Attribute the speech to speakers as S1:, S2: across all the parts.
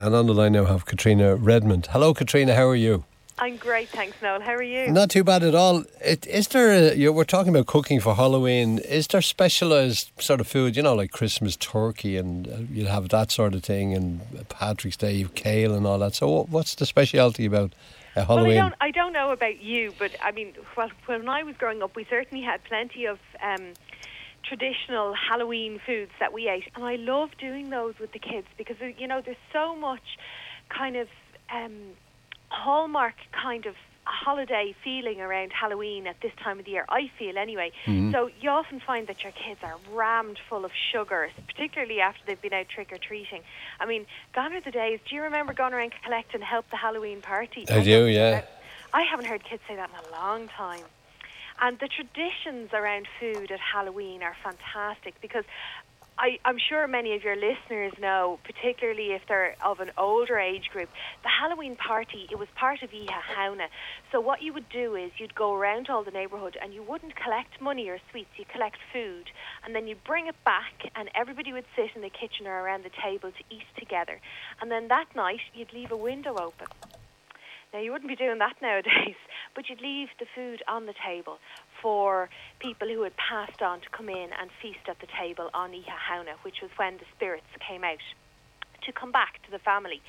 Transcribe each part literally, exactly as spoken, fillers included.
S1: And on the line now have Katrina Redmond. Hello, Katrina, how are you?
S2: I'm great, thanks, Noel. How are you?
S1: Not too bad at all. It, is there, a, you, we're talking about cooking for Halloween. Is there specialised sort of food, you know, like Christmas turkey and uh, you'll have that sort of thing, and Patrick's Day, kale and all that. So what, what's the speciality about uh, Halloween?
S2: Well, I don't, I don't know about you, but I mean, well, when I was growing up, we certainly had plenty of um, traditional Halloween foods that we ate, and I love doing those with the kids because, you know, there's so much kind of um, hallmark kind of holiday feeling around Halloween at this time of the year, I feel anyway. Mm-hmm. So you often find that your kids are rammed full of sugar, particularly after they've been out trick-or-treating. I mean, gone are the days. Do you remember going around collect and help the Halloween party?
S1: I, I do, yeah.
S2: I haven't heard kids say that in a long time. And the traditions around food at Halloween are fantastic because I, I'm sure many of your listeners know, particularly if they're of an older age group, the Halloween party, it was part of Iha Hauna. So what you would do is you'd go around all the neighbourhood and you wouldn't collect money or sweets, you'd collect food. And then you'd bring it back and everybody would sit in the kitchen or around the table to eat together. And then that night, you'd leave a window open. Now, you wouldn't be doing that nowadays, but you'd leave the food on the table for people who had passed on to come in and feast at the table on Iha Hauna, which was when the spirits came out to come back to the family.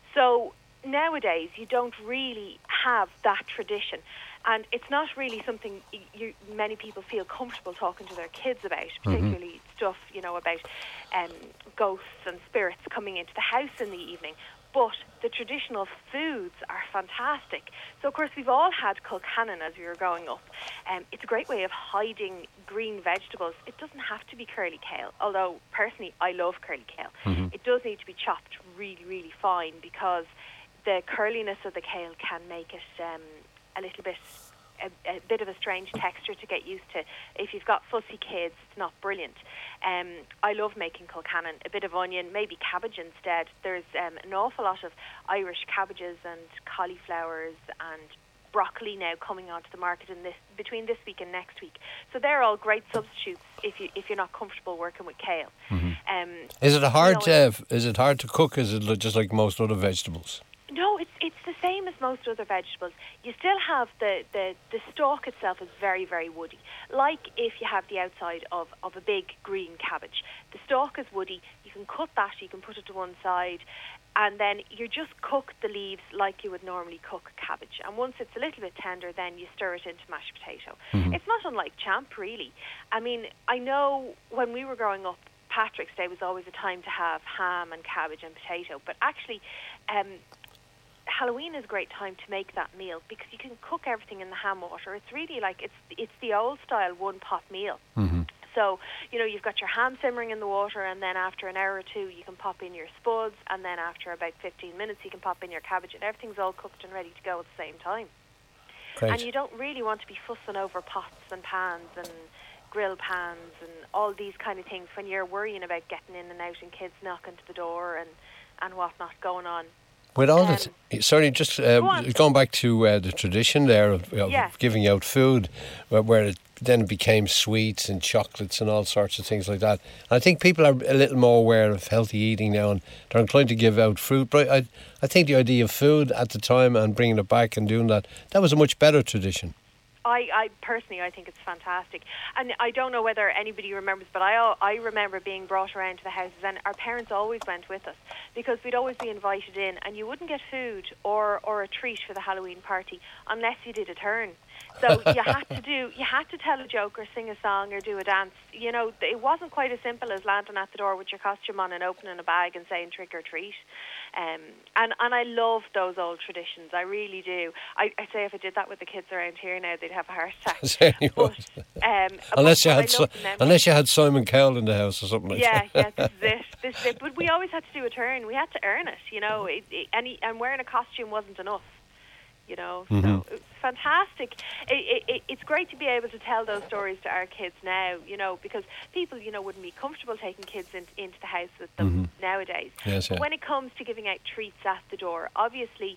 S2: So nowadays, you don't really have that tradition. And it's not really something you, many people feel comfortable talking to their kids about, particularly mm-hmm. stuff, you know, about um, ghosts and spirits coming into the house in the evening. But the traditional foods are fantastic. So, of course, we've all had Colcannon as we were growing up. Um, it's a great way of hiding green vegetables. It doesn't have to be curly kale, although, personally, I love curly kale. Mm-hmm. It does need to be chopped really, really fine because the curliness of the kale can make it um, a little bit... A, a bit of a strange texture to get used to. If you've got fussy kids, it's not brilliant. Um, I love making Colcannon, a bit of onion, maybe cabbage instead. There's um, an awful lot of Irish cabbages and cauliflowers and broccoli now coming onto the market in this between this week and next week. So they're all great substitutes if you if you're not comfortable working with kale. Mm-hmm. Um,
S1: is it a hard?
S2: You know,
S1: uh, is it hard to cook? Is it just like most other vegetables?
S2: No, it's it's the same as most other vegetables. You still have the, the, the stalk itself is very, very woody. Like if you have the outside of, of a big green cabbage. The stalk is woody. You can cut that, you can put it to one side, and then you just cook the leaves like you would normally cook cabbage. And once it's a little bit tender, then you stir it into mashed potato. Mm-hmm. It's not unlike champ, really. I mean, I know when we were growing up, Patrick's Day was always a time to have ham and cabbage and potato. But actually... Um, Halloween is a great time to make that meal because you can cook everything in the ham water. It's really like it's it's the old style one pot meal. Mm-hmm. So, you know, you've got your ham simmering in the water, and then after an hour or two you can pop in your spuds, and then after about fifteen minutes you can pop in your cabbage, and everything's all cooked and ready to go at the same time.
S1: Great.
S2: And you don't really want to be fussing over pots and pans and grill pans and all these kind of things when you're worrying about getting in and out and kids knocking to the door and, and whatnot going on.
S1: With all
S2: um,
S1: that, sorry, just uh,
S2: go
S1: going back to uh, the tradition there of, of
S2: yeah.
S1: giving out food, where, where it then became sweets and chocolates and all sorts of things like that. And I think people are a little more aware of healthy eating now, and they're inclined to give out fruit. But I, I think the idea of food at the time and bringing it back and doing that, that was a much better tradition.
S2: I, I personally, I think it's fantastic. And I don't know whether anybody remembers, but I, I remember being brought around to the houses, and our parents always went with us because we'd always be invited in, and you wouldn't get food or, or a treat for the Halloween party unless you did a turn. So you had to do, you had to tell a joke or sing a song or do a dance. You know, it wasn't quite as simple as landing at the door with your costume on and opening a bag and saying trick or treat. Um, and, and I love those old traditions. I really do. I, I say if I did that with the kids around here now, they'd have a heart attack. but, um,
S1: unless,
S2: but,
S1: you
S2: but
S1: had si- unless you had Simon Cowell in the house or something like
S2: yeah,
S1: that.
S2: Yeah, this is it. This is it. But we always had to do a turn. We had to earn it, you know. It, it, and, he, and wearing a costume wasn't enough. You know, mm-hmm. so it's fantastic. It, it, it's great to be able to tell those stories to our kids now, you know, because people, you know, wouldn't be comfortable taking kids in, into the house with them mm-hmm. nowadays.
S1: Yes,
S2: but
S1: yeah.
S2: when it comes to giving out treats at the door, obviously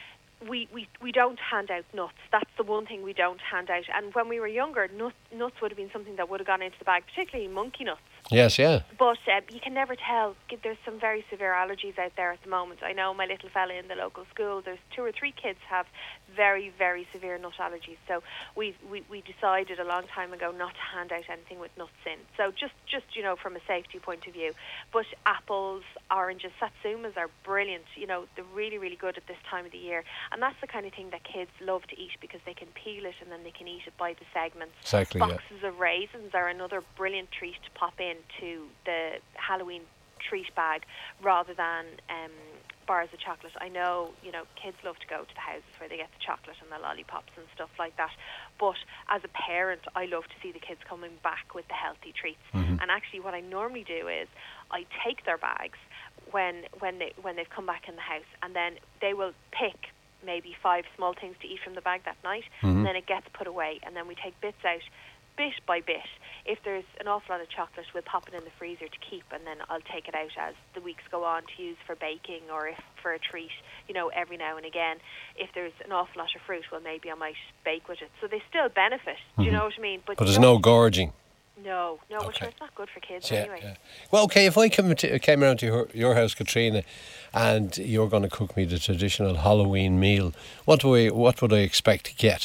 S2: we, we, we don't hand out nuts. That's the one thing we don't hand out. And when we were younger, nuts, nuts would have been something that would have gone into the bag, particularly monkey nuts.
S1: Yes, yeah.
S2: But uh, you can never tell. There's some very severe allergies out there at the moment. I know my little fella in the local school, there's two or three kids have very, very severe nut allergies. So we we we decided a long time ago not to hand out anything with nuts in. So just, just you know, from a safety point of view. But apples, oranges, satsumas are brilliant. You know, they're really, really good at this time of the year. And that's the kind of thing that kids love to eat because they can peel it and then they can eat it by the segments.
S1: Exactly,
S2: Boxes
S1: yeah.
S2: of raisins are another brilliant treat to pop into the Halloween treat bag rather than um, bars of chocolate. I know, you know, kids love to go to the houses where they get the chocolate and the lollipops and stuff like that. But as a parent, I love to see the kids coming back with the healthy treats.
S1: Mm-hmm.
S2: And actually what I normally do is I take their bags when when they when they've come back in the house, and then they will pick maybe five small things to eat from the bag that night,
S1: mm-hmm.
S2: and then it gets put away, and then we take bits out bit by bit. If there's an awful lot of chocolate, we'll pop it in the freezer to keep, and then I'll take it out as the weeks go on to use for baking or if for a treat, you know, every now and again. If there's an awful lot of fruit, well, maybe I might bake with it. So they still benefit, do you
S1: mm-hmm.
S2: know what I mean?
S1: But, but there's no gorging.
S2: No, no,
S1: okay.
S2: but sure, it's not good for kids
S1: yeah,
S2: anyway.
S1: Yeah. Well, okay, if I came, to, came around to your, your house, Katrina, and you're going to cook me the traditional Halloween meal, what do I, what would I expect to get?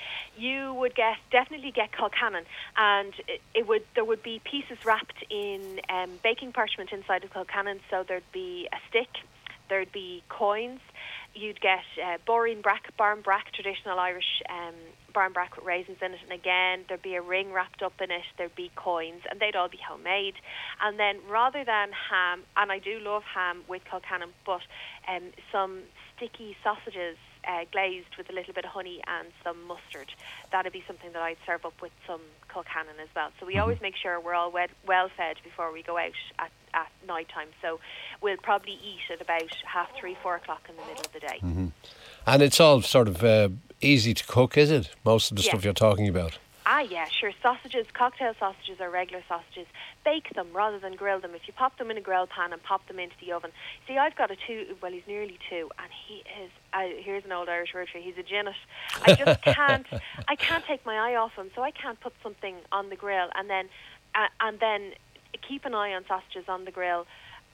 S2: You would get definitely get Colcannon, and it, it would there would be pieces wrapped in um, baking parchment inside of Colcannon. So there'd be a stick, there'd be coins. You'd get uh, Boreen Brack, Barn Brack, traditional Irish um, Barn Brack with raisins in it, and again there'd be a ring wrapped up in it. There'd be coins, and they'd all be homemade. And then rather than ham, and I do love ham with Colcannon, but um, some sticky sausages. Uh, glazed with a little bit of honey and some mustard. That'd be something that I'd serve up with some Colcannon as well. So we
S1: mm-hmm. always
S2: make sure we're all wed- well fed before we go out at, at night time. So we'll probably eat at about half three, four o'clock in the middle of the day.
S1: Mm-hmm. And it's all sort of uh, easy to cook, is it? Most of the
S2: yeah.
S1: stuff you're talking about.
S2: Ah, yeah, sure. Sausages, cocktail sausages or regular sausages, bake them rather than grill them. If you pop them in a grill pan and pop them into the oven. See, I've got a two, well, he's nearly two, and he is, uh, here's an old Irish word for you, he's a ginnet. I just can't, I can't take my eye off him, so I can't put something on the grill and then, uh, and then keep an eye on sausages on the grill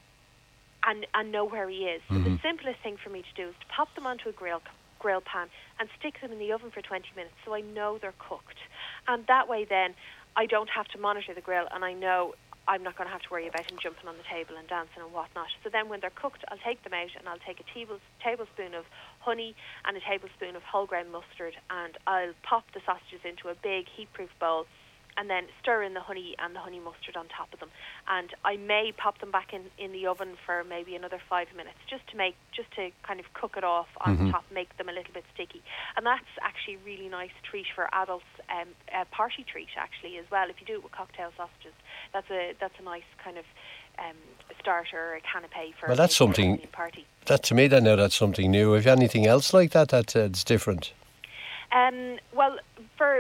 S2: and, and know where he is. So
S1: mm-hmm.
S2: the simplest thing for me to do is to pop them onto a grill grill pan and stick them in the oven for twenty minutes so I know they're cooked. And that way then I don't have to monitor the grill and I know I'm not going to have to worry about him jumping on the table and dancing and whatnot. So then when they're cooked, I'll take them out and I'll take a table, tablespoon of honey and a tablespoon of whole grain mustard, and I'll pop the sausages into a big heat-proof bowl and then stir in the honey and the honey mustard on top of them. And I may pop them back in, in the oven for maybe another five minutes just to make, just to kind of cook it off on
S1: mm-hmm.
S2: top, make them a little bit sticky. And that's actually a really nice treat for adults, um, a party treat actually as well. If you do it with cocktail sausages, that's a that's a nice kind of um, starter or a canapé for
S1: well, that's
S2: a
S1: something,
S2: party.
S1: That to me, I know that's something new. Have you anything else like that that's uh, different?
S2: Um, well, for...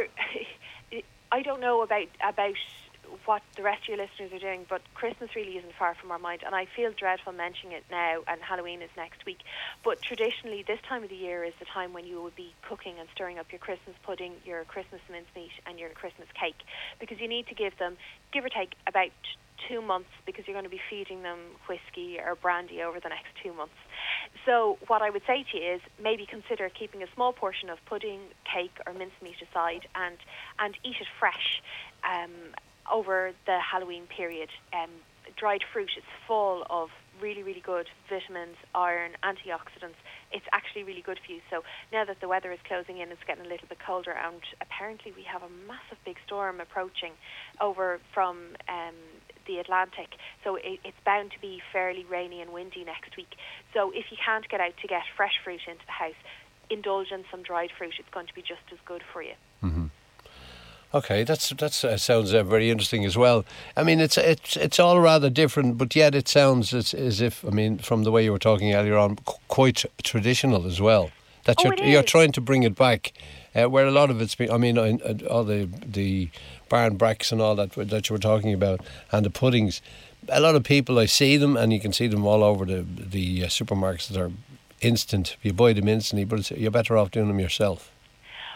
S2: I don't know about about what the rest of your listeners are doing, but Christmas really isn't far from our mind, and I feel dreadful mentioning it now, and Halloween is next week. But traditionally, this time of the year is the time when you will be cooking and stirring up your Christmas pudding, your Christmas mincemeat, and your Christmas cake, because you need to give them, give or take, about two months, because you're going to be feeding them whiskey or brandy over the next two months. So what I would say to you is maybe consider keeping a small portion of pudding, cake or mincemeat aside and, and eat it fresh um, over the Halloween period. Um, dried fruit is full of really, really good vitamins, iron, antioxidants. It's actually really good for you. So now that the weather is closing in, it's getting a little bit colder, and apparently we have a massive big storm approaching over from um, the Atlantic. So it, it's bound to be fairly rainy and windy next week. So if you can't get out to get fresh fruit into the house, indulge in some dried fruit. It's going to be just as good for you.
S1: Mm-hmm. Okay, that's that's uh, sounds uh, very interesting as well. I mean, it's it's it's all rather different, but yet it sounds as, as if, I mean, from the way you were talking earlier on, qu- quite traditional as well. That
S2: oh,
S1: you're
S2: it
S1: you're
S2: is.
S1: trying to bring it back, uh, where a lot of it's been. I mean, uh, all the the barn bracks and all that that you were talking about, and the puddings. A lot of people, I see them, and you can see them all over the the uh, supermarkets that are instant. You buy them instantly, but it's, you're better off doing them yourself.
S2: Well,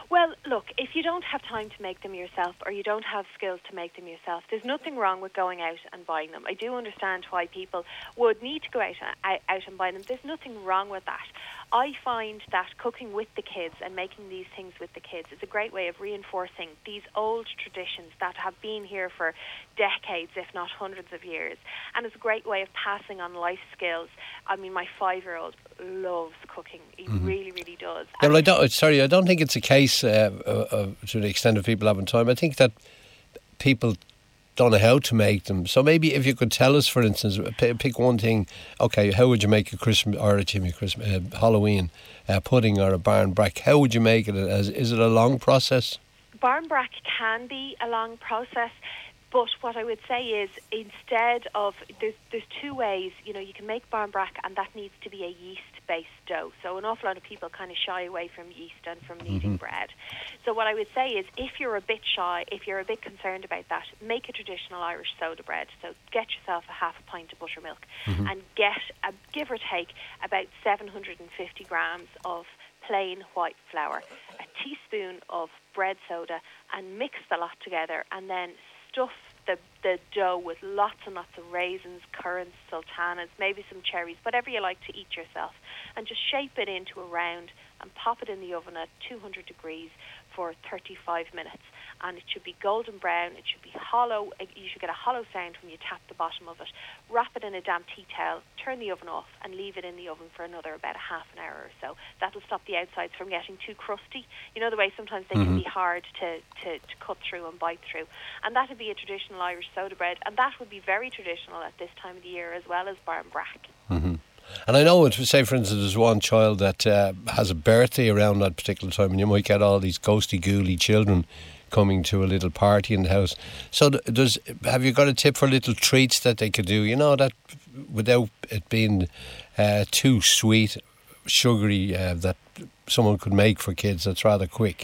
S2: look, if you don't have time to make them yourself or you don't have skills to make them yourself, there's nothing wrong with going out and buying them. I do understand why people would need to go out, out and buy them. There's nothing wrong with that. I find that cooking with the kids and making these things with the kids is a great way of reinforcing these old traditions that have been here for decades, if not hundreds of years. And it's a great way of passing on life skills. I mean, my five-year-old loves cooking. He mm-hmm. really, really does.
S1: Yeah, well, I don't, sorry, I don't think it's a case uh, uh, to the extent of people having time. I think that people don't know how to make them. So maybe if you could tell us, for instance, pick one thing. Okay, how would you make a Christmas or a Jimmy Christmas uh, Halloween uh, pudding or a barnbrack? How would you make it? As is it a long process?
S2: Barnbrack can be a long process. But what I would say is, instead of, there's, there's two ways, you know, you can make barnbrack, and that needs to be a yeast-based dough. So an awful lot of people kind of shy away from yeast and from kneading mm-hmm. bread. So what I would say is, if you're a bit shy, if you're a bit concerned about that, make a traditional Irish soda bread. So get yourself a half a pint of buttermilk mm-hmm. and get, a, give or take, about seven hundred fifty grams of plain white flour, a teaspoon of bread soda, and mix the lot together, and then stuff the, the dough with lots and lots of raisins, currants, sultanas, maybe some cherries, whatever you like to eat yourself, and just shape it into a round and pop it in the oven at two hundred degrees for thirty-five minutes. And it should be golden brown, it should be hollow, you should get a hollow sound when you tap the bottom of it. Wrap it in a damp tea towel, turn the oven off, and leave it in the oven for another about a half an hour or so. That'll stop the outsides from getting too crusty. You know the way sometimes they mm-hmm. can be hard to, to, to cut through and bite through. And that would be a traditional Irish soda bread, and that would be very traditional at this time of the year, as well as barnbrack.
S1: Mm-hmm. And I know, say for instance, there's one child that uh, has a birthday around that particular time, and you might get all these ghosty, ghouly children coming to a little party in the house. So does have you got a tip for little treats that they could do, you know, that without it being uh, too sweet, sugary, uh, that someone could make for kids that's rather quick?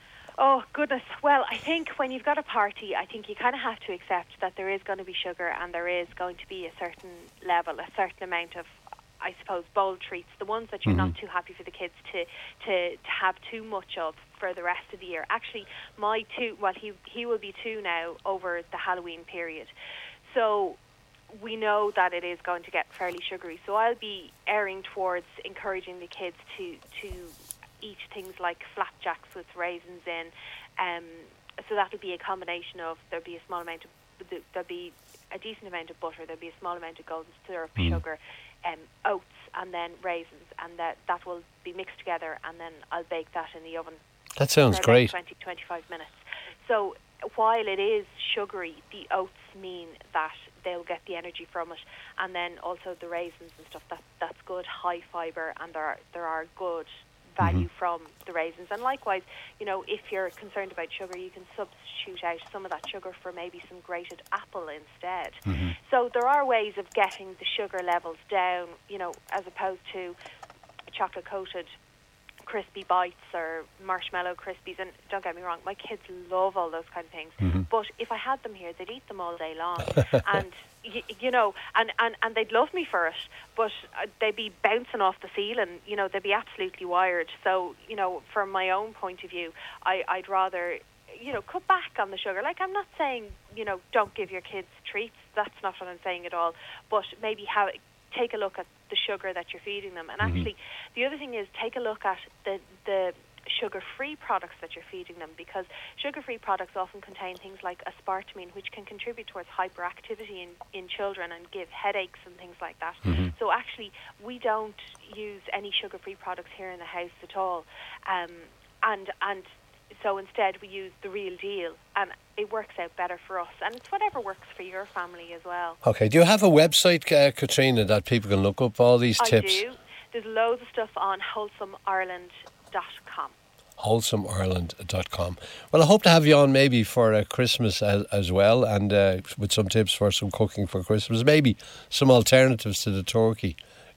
S2: Oh, goodness. Well, I think when you've got a party, I think you kind of have to accept that there is going to be sugar and there is going to be a certain level, a certain amount of, I suppose, bold treats, the ones that you're mm-hmm. not too happy for the kids to, to, to have too much of for the rest of the year. Actually, my two, well, he he will be two now over the Halloween period. So we know that it is going to get fairly sugary. So I'll be erring towards encouraging the kids to, to eat things like flapjacks with raisins in. Um, so that'll be a combination of, there'll be a small amount of, there'll be a decent amount of butter, there'll be a small amount of golden syrup, mm. sugar, um, oats, and then raisins, and that that will be mixed together, and then I'll bake that in the oven.
S1: That sounds
S2: for
S1: great.
S2: twenty to twenty-five minutes. So while it is sugary, the oats mean that they'll get the energy from it, and then also the raisins and stuff. That that's good, high fibre, and there are, there are good value mm-hmm. from the raisins. And likewise, you know, if you're concerned about sugar, you can substitute out some of that sugar for maybe some grated apple instead. Mm-hmm. So there are ways of getting the sugar levels down, you know, as opposed to chocolate coated crispy bites or marshmallow crispies. And don't get me wrong, my kids love all those kind of things, mm-hmm. but if I had them here, they'd eat them all day long. And y- you know and, and, and they'd love me for it, but uh, they'd be bouncing off the ceiling, you know, they'd be absolutely wired. So, you know, from my own point of view, I, I'd rather, you know, cut back on the sugar. Like, I'm not saying, you know, don't give your kids treats, that's not what I'm saying at all, but maybe have take a look at the sugar that you're feeding them. And mm-hmm. actually, the other thing is take a look at the the sugar-free products that you're feeding them, because sugar-free products often contain things like aspartame, which can contribute towards hyperactivity in, in children and give headaches and things like that. Mm-hmm. So actually, we don't use any sugar-free products here in the house at all. Um, and and so instead we use the real deal, and it works out better for us, and it's whatever works for your family as well.
S1: Okay, do you have a website, uh, Katrina, that people can look up all these
S2: I
S1: tips?
S2: I do. There's loads of stuff on wholesome ireland dot com.
S1: wholesome ireland dot com. Well, I hope to have you on maybe for uh, Christmas as, as well, and uh, with some tips for some cooking for Christmas, maybe some alternatives to the turkey.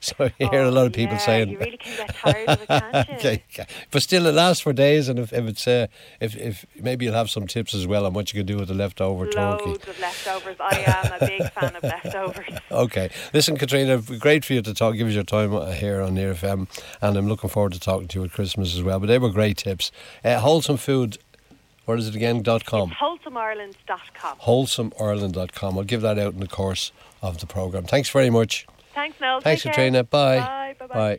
S1: So you hear
S2: Oh,
S1: a lot of people
S2: yeah,
S1: saying,
S2: you really can get tired of it, can't you?
S1: okay, okay. But still, it lasts for days, and if, if it's uh, if if maybe you'll have some tips as well on what you can do with the leftover turkey.
S2: Loads of leftovers. I am a big fan of leftovers.
S1: Okay, listen, Katrina, great for you to talk. Give us your time here on Near F M, and I'm looking forward to talking to you at Christmas as well. But they were great tips. Uh, wholesome food. What is it again? Dot com.
S2: It's wholesome ireland dot com.
S1: wholesome ireland dot com. I'll give that out in the course of the programme. Thanks very much.
S2: Thanks, Noel.
S1: Thanks,
S2: Take
S1: Katrina.
S2: care.
S1: Bye.
S2: Bye. Bye. Bye.
S1: Bye.